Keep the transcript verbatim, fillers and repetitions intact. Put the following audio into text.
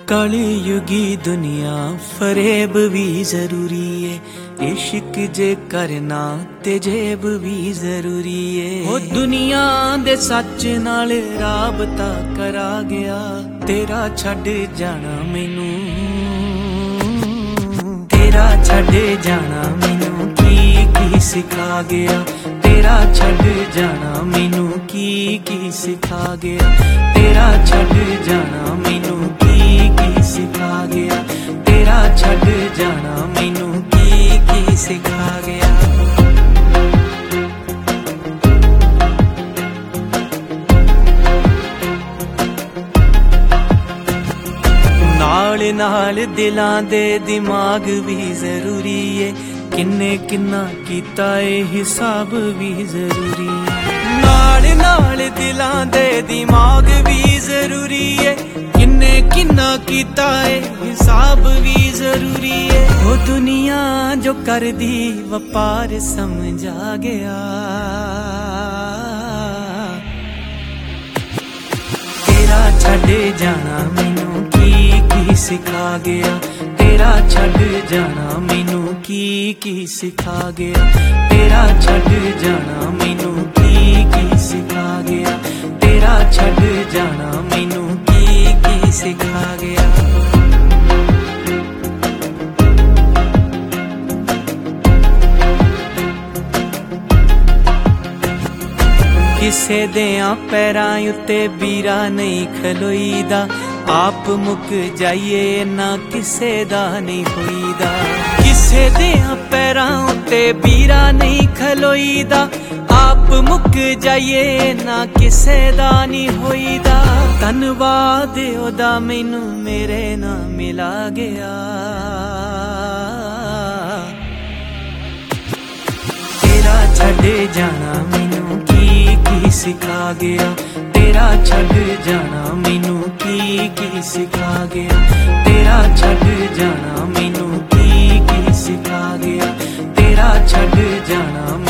कलयुगी दुनिया फरेब भी जरूरी है, इश्क जे करना ते जेब भी जरूरी है। ओ दुनिया दे सच नाल राबता करा गया, तेरा छड़ जाना मैनू, तेरा छड़ जाना मैनू की की सिखा गया, तेरा छड़ जाना मैनू की की सिखा गया, तेरा छड़ जाना मैनू की की सिखा गया, तेरा छड़ जाना मैनू की की सिखा गया। नाल नाल दिलां दे दिमाग भी जरूरी है, किन्ने किन्ना कीता ए हिसाब भी जरूरी है। नाल नाल दिलां दे दिमाग भी जरूरी है, किन्ने किन्ना कीता ए हिसाब भी जरूरी है। वो दुनिया जो कर दी वपार समझा गया, तेरा छड़ जाना मैनू की की सिखा गया, तेरा छड़ जाना मैनू की की सिखा गया, तेरा छड़ जाना मैनू की की सिखा गया, तेरा छड़ जाना मैनू की की सिखा गया। किसे देयां पैरां उत्ते बीरा नहीं खलोईदा, आप मुक जाइए ना किसे दा नहीं होईदा। किसे देयां पैरां उत्ते बीरा नहीं खलोईदा, आप मुक जाइए ना किसे दा नहीं होईदा। धन्नवाद ओदा मैनू मेरे ना मिला गया, तेरा छड़ जाना मैनू की की सिखा गया, तेरा छड़ जाना मैनू की की सिखा गया, तेरा छड़ जाना मैनू की की सिखा गया, तेरा छड़ जाना